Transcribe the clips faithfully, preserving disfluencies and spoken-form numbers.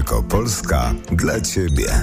Wielkopolska dla Ciebie.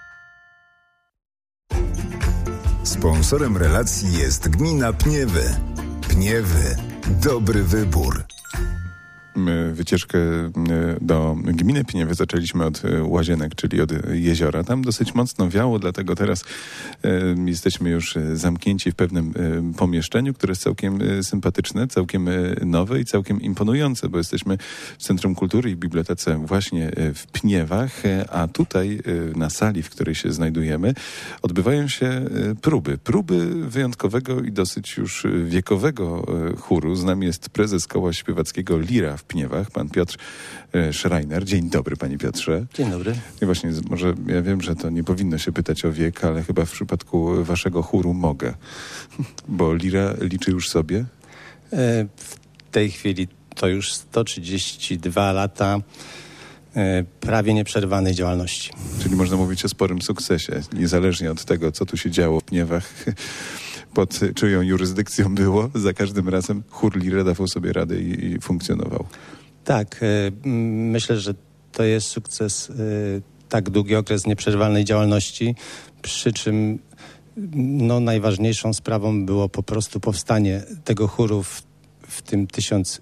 Sponsorem relacji jest Gmina Pniewy. Pniewy. Dobry wybór. Wycieczkę do gminy Pniewy zaczęliśmy od Łazienek, czyli od jeziora. Tam dosyć mocno wiało, dlatego teraz e, jesteśmy już zamknięci w pewnym e, pomieszczeniu, które jest całkiem e, sympatyczne, całkiem e, nowe i całkiem imponujące, bo jesteśmy w Centrum Kultury i Bibliotece właśnie e, w Pniewach, e, a tutaj e, na sali, w której się znajdujemy, odbywają się e, próby. Próby wyjątkowego i dosyć już wiekowego e, chóru. Z nami jest prezes Koła Śpiewackiego Lira w Pniewach, pan Piotr Schreiner. Dzień dobry, panie Piotrze. Dzień dobry. I właśnie, może ja wiem, że to nie powinno się pytać o wiek, ale chyba w przypadku waszego chóru mogę, bo Lira liczy już sobie? W tej chwili to już sto trzydzieści dwa lata prawie nieprzerwanej działalności. Czyli można mówić o sporym sukcesie, niezależnie od tego, co tu się działo w Pniewach. Pod czyją jurysdykcją było, za każdym razem chór Lira dawał sobie radę i, i funkcjonował. Tak, y, myślę, że to jest sukces, y, tak długi okres nieprzerwalnej działalności, przy czym no, najważniejszą sprawą było po prostu powstanie tego chóru w, w tym tysiąc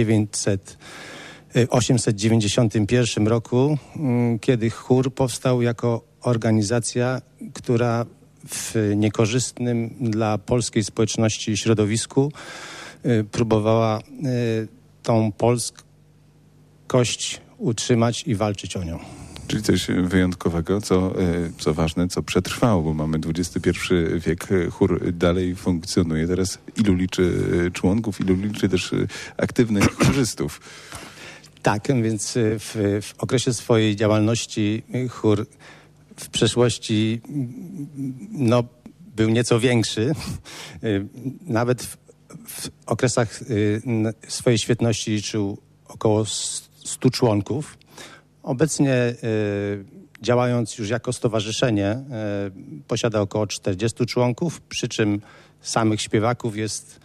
osiemset dziewięćdziesiątym pierwszym roku, y, kiedy chór powstał jako organizacja, która w niekorzystnym dla polskiej społeczności środowisku y, próbowała y, tą polskość utrzymać i walczyć o nią. Czyli coś wyjątkowego, co, co ważne, co przetrwało, bo mamy dwudziesty pierwszy wiek, chór dalej funkcjonuje. Teraz ilu liczy członków, ilu liczy też aktywnych chórzystów? Tak, więc w, w okresie swojej działalności chór w przeszłości no, był nieco większy. Nawet w, w okresach swojej świetności liczył około stu członków. Obecnie działając już jako stowarzyszenie posiada około czterdziestu członków, przy czym samych śpiewaków jest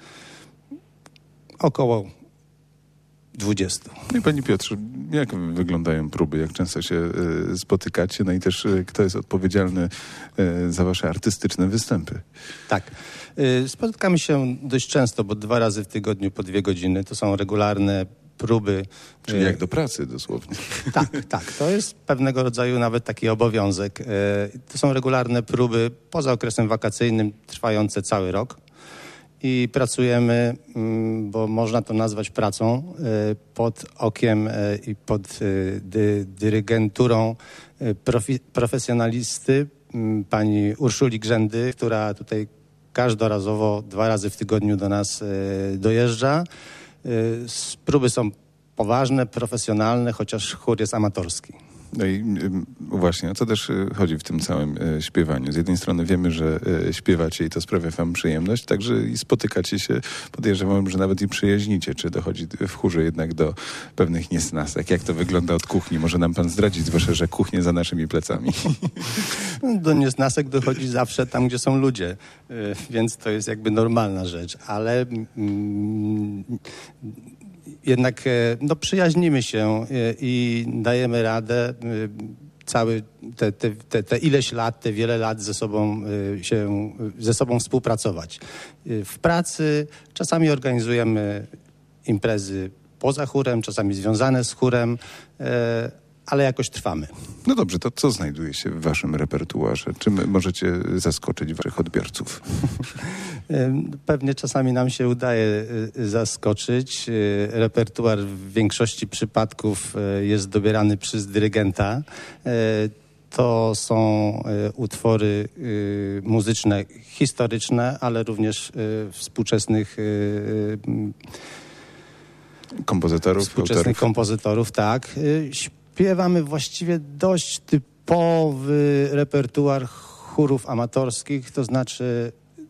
około dwudziestu. No i panie Piotrze, jak wyglądają próby? Jak często się y, spotykacie? No i też y, kto jest odpowiedzialny y, za wasze artystyczne występy? Tak. Y, spotykamy się dość często, bo dwa razy w tygodniu po dwie godziny. To są regularne próby. Czyli y, jak do pracy dosłownie. Tak, tak. To jest pewnego rodzaju nawet taki obowiązek. Y, to są regularne próby poza okresem wakacyjnym, trwające cały rok. I pracujemy, bo można to nazwać pracą, pod okiem i pod dy, dyrygenturą profi, profesjonalisty, pani Urszuli Grzędy, która tutaj każdorazowo dwa razy w tygodniu do nas dojeżdża. Próby są poważne, profesjonalne, chociaż chór jest amatorski. No i właśnie, o co też chodzi w tym całym e, śpiewaniu? Z jednej strony wiemy, że e, śpiewacie i to sprawia wam przyjemność, także i spotykacie się, podejrzewam, że nawet i przyjaźnicie. Czy dochodzi w chórze jednak do pewnych niesnasek? Jak to wygląda od kuchni? Może nam pan zdradzić, zwłaszcza, że kuchnię za naszymi plecami. Do niesnasek dochodzi zawsze tam, gdzie są ludzie, y, więc to jest jakby normalna rzecz, ale mm, jednak no, przyjaźnimy się i dajemy radę cały te, te, te, te ileś lat, te wiele lat ze sobą się, ze sobą współpracować. W pracy czasami organizujemy imprezy poza chórem, czasami związane z chórem, ale jakoś trwamy. No dobrze, to co znajduje się w waszym repertuarze? Czym możecie zaskoczyć waszych odbiorców? Pewnie czasami nam się udaje zaskoczyć. Repertuar w większości przypadków jest dobierany przez dyrygenta. To są utwory muzyczne historyczne, ale również współczesnych kompozytorów. Współczesnych autorów. kompozytorów, tak. Śpiewamy właściwie dość typowy repertuar chórów amatorskich, to znaczy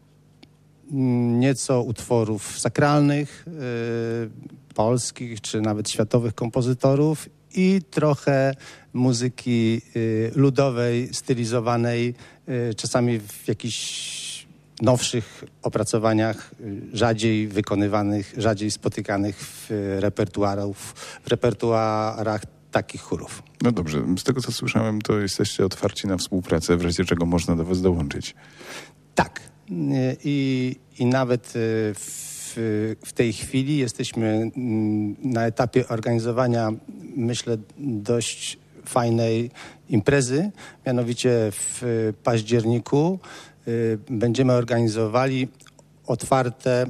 nieco utworów sakralnych, y, polskich czy nawet światowych kompozytorów i trochę muzyki y, ludowej, stylizowanej, y, czasami w jakichś nowszych opracowaniach, y, rzadziej wykonywanych, rzadziej spotykanych w repertuarów, w repertuarach takich chórów. No dobrze, z tego co słyszałem, to jesteście otwarci na współpracę, w razie czego można do was dołączyć. Tak. I, i nawet w, w tej chwili jesteśmy na etapie organizowania, myślę, dość fajnej imprezy. Mianowicie w październiku będziemy organizowali otwarte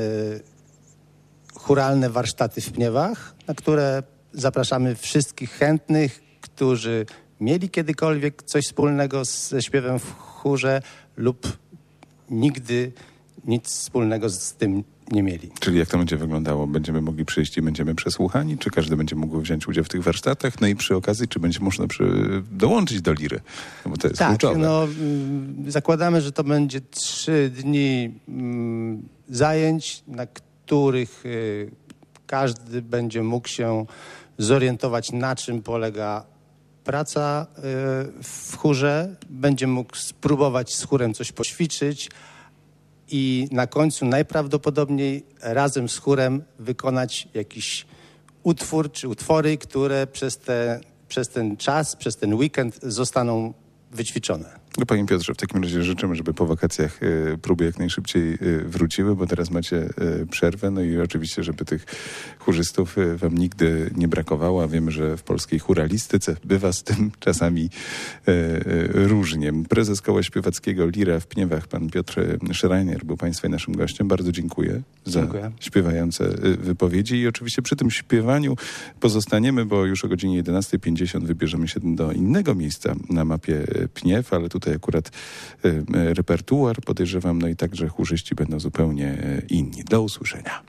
chóralne warsztaty w Pniewach, na które zapraszamy wszystkich chętnych, którzy mieli kiedykolwiek coś wspólnego ze śpiewem w chórze lub nigdy nic wspólnego z tym nie mieli. Czyli jak to będzie wyglądało? Będziemy mogli przyjść i będziemy przesłuchani? Czy każdy będzie mógł wziąć udział w tych warsztatach? No i przy okazji, czy będzie można przy... dołączyć do liry? No bo to jest tak, kluczowe. no y, zakładamy, że to będzie trzy dni y, zajęć, na których y, każdy będzie mógł się zorientować, na czym polega praca y, w chórze. Będzie mógł spróbować z chórem coś poćwiczyć i na końcu najprawdopodobniej razem z chórem wykonać jakiś utwór czy utwory, które przez, te, przez ten czas, przez ten weekend zostaną wyćwiczone. No, panie Piotrze, w takim razie życzymy, żeby po wakacjach y, próby jak najszybciej y, wróciły, bo teraz macie y, przerwę, no i oczywiście, żeby tych chórzystów y, wam nigdy nie brakowało, a wiemy, że w polskiej chóralistyce bywa z tym czasami y, y, różnie. Prezes Koła Śpiewackiego Lira w Pniewach, pan Piotr Schreiner, był państwa i naszym gościem. Bardzo dziękuję za dziękuję. śpiewające y, wypowiedzi i oczywiście przy tym śpiewaniu pozostaniemy, bo już o godzinie jedenasta pięćdziesiąt wybierzemy się do innego miejsca na mapie Pniew, ale tutaj akurat y, repertuar, podejrzewam, no i także chórzyści będą zupełnie y, inni. Do usłyszenia.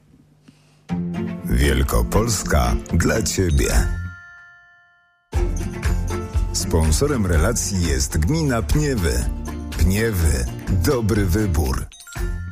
Wielkopolska dla Ciebie. Sponsorem relacji jest Gmina Pniewy. Pniewy. Dobry wybór.